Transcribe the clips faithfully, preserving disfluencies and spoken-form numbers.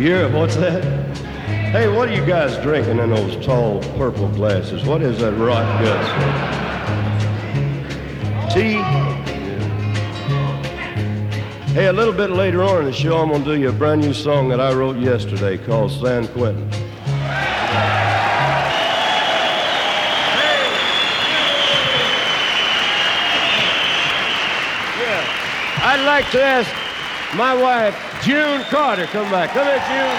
Yeah, what's that? Hey, what are you guys drinking in those tall purple glasses? What is that rot gut stuff? Tea? Hey, a little bit later on in the show, I'm going to do you a brand new song that I wrote yesterday called San Quentin. Yeah, I'd like to ask my wife, June Carter, come back. Come here, June.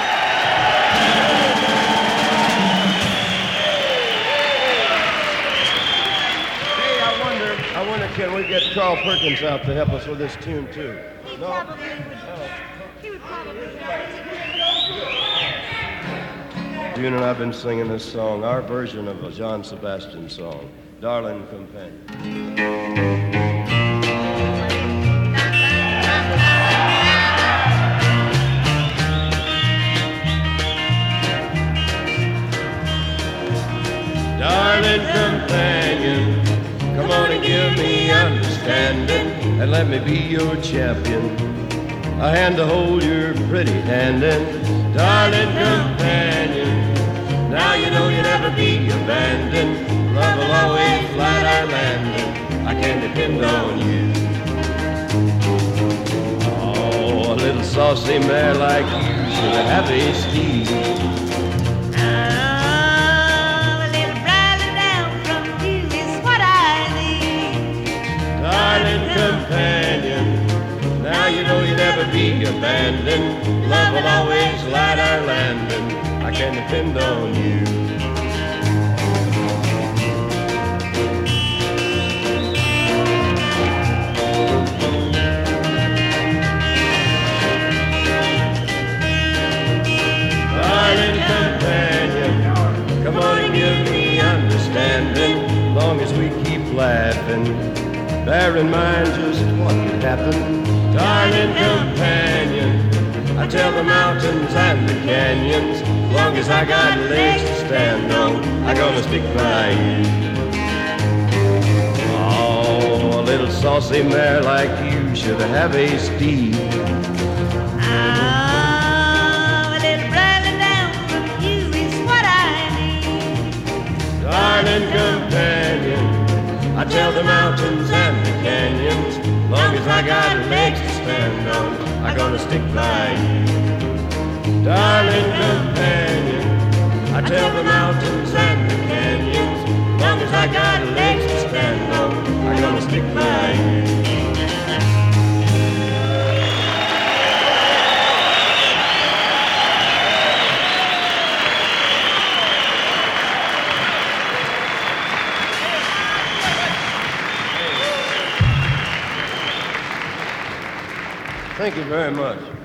Hey, I wonder, I wonder, can we get Carl Perkins out to help us with this tune, too? No? Probably would. He would probably. June and I have been singing this song, our version of a John Sebastian song, Darling Companion. Darling companion, come on and give me understanding, and let me be your champion. A hand to hold your pretty hand in, darling companion. Now you know you'll never be abandoned. Love will always fly our landing. I can depend on you. Oh, a little saucy mare like you should have a steed. Companion, now you know you'll never be abandoned. Love will always light our landing. I can depend on you. Darling companion, come on and give me understanding. Long as we keep laughing, bear in mind just what could happen. Darling companion, I tell the mountains and the canyons, long as I got legs to stand on, I'm gonna stick by you. Oh, a little saucy mare like you should have a steed. Oh, a little brother down from you is what I need. Darling companion, I tell the mountains and the canyons, long as I got legs to stand on, I'm gonna stick by you. Darling companion, I tell the mountains and the canyons, long as I got legs to stand on, I'm gonna stick by you. Thank you very much.